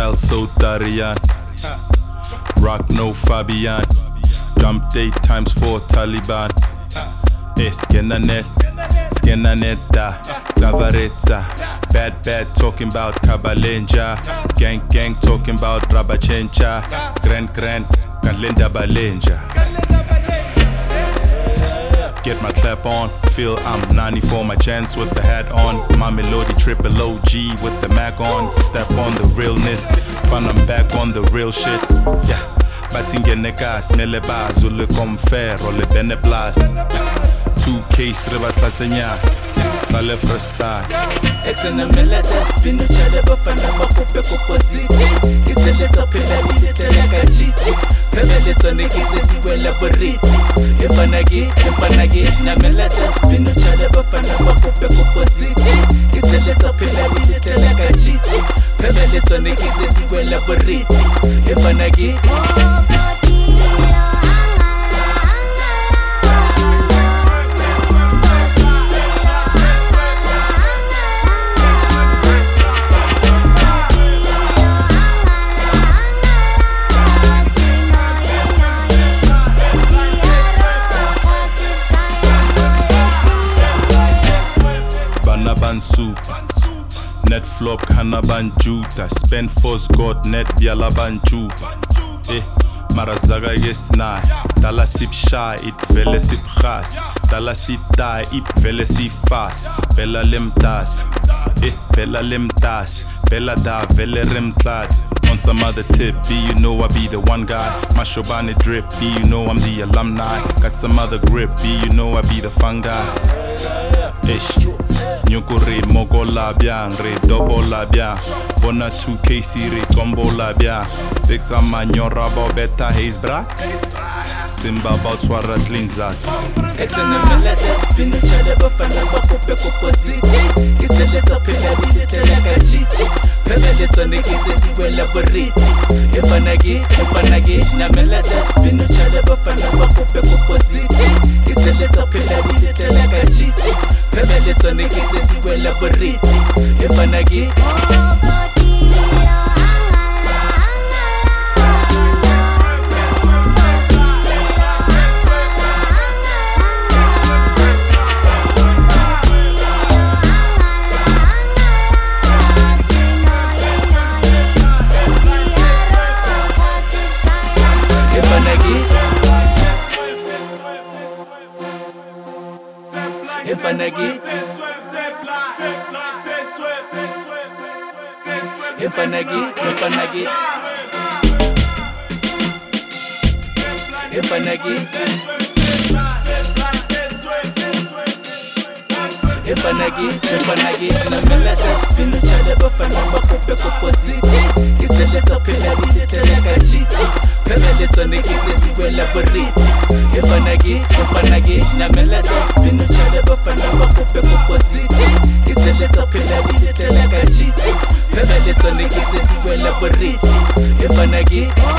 Style so Darian. Rock no Fabian. Jump 8 times 4 Taliban. Skinna net da Gavareta. Bad talking about Kabalenja. Gang talking about Rabachencha. Grand Kalinda Balenja. Get my clap on, feel I'm 94, my chance with the hat on. My melody triple OG with the Mac on. Step on the realness, fun I'm back on the real shit. Yeah, batingene gas, mele baz, ou le confère, ou le bene place. 2K sriba tatsenya, kale freestyle. Eksena meladas, pinu chale bafana makupe kupositi. Kitseleta pela lidetela kachiti. Pebeleto nekize diwela boriti. Empanagi, na meladas, pinu chale bafana makupe kupositi. Kitseleta pela lidetela kachiti. Pebeleto nekize diwela boriti. Empanagi. Net flop kana banjuta. Spend force God net biala banju. Marazaga yesna. Dala sip shy it vele sip gas. Dala sit die it vele si fast. Bella limtas. Bella limtas. Bella da vele rimtlat. On some other tip, B, you know I be the one guy. My Shobani drip, B, you know I'm the alumni. Got some other grip, B, you know I be the fun guy. Ish. Nyokore mogo labia, re double labia. Bona 2K siri combo labia. Dixa manyora bo beta haze bra. Simba bout swara tlinzak. Eksena meladas, pinu chale bafana makupe kupositi. Kitseleta pela lidetela kachiti. Pebeleto nekize diwela boriti. Empanagi, na meladas, pinu chale bafana makupe kupositi. Kitseleta pela lidetela kachiti. Pebeleto nekize diwela boriti. Empanagi. Empanagi, na meladas, pinu chale bafana makupe kupositi. Kitseleta pela lidetela kachiti. Pebeleto nekize diwela boriti. Empanagi, na meladas, pinu chale bafana makupe kupositi. Kitseleta pela lidetela kachiti. Pebeleto nekize diwela boriti. Empanagi.